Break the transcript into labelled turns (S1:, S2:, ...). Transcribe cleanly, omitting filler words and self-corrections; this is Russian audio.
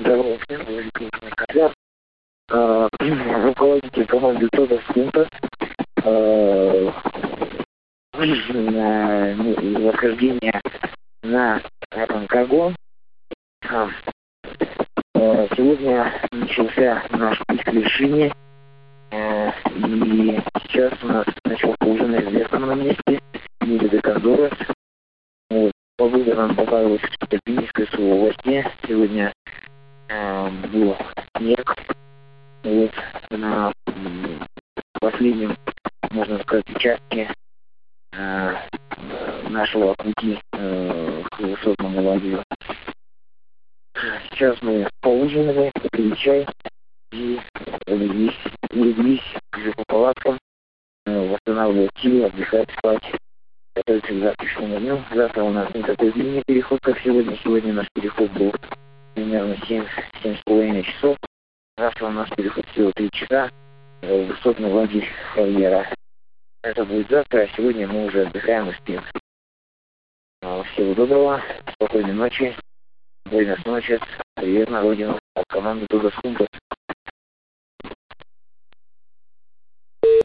S1: Здорово всем, ребят. Руководитель команды Тодос Кунта восхождение на Каргон. Сегодня начался наш путь к вершине, и сейчас у нас начался уже на известном месте, ниже до Кондорос. Вот. Погода нам попалась в Альпинистской области. Сегодня был снег. Вот на последнем, можно сказать, участке нашего пути к высотному лагерю. Сейчас мы поужинали, попили чай и улеглись уже по палаткам, восстанавливать силы, отдыхать, спать, готовиться к завтрашнему дню. Завтра у нас никакой длинный переход, как сегодня. Сегодня наш переход был примерно 7,5 часов. Завтра у нас переход всего 3 часа в высотный лагерь Хавьера. Это будет завтра, а сегодня мы уже отдыхаем и спим. Всего доброго, спокойной ночи, buenas noches, привет на родину от команды Тодос Кунта.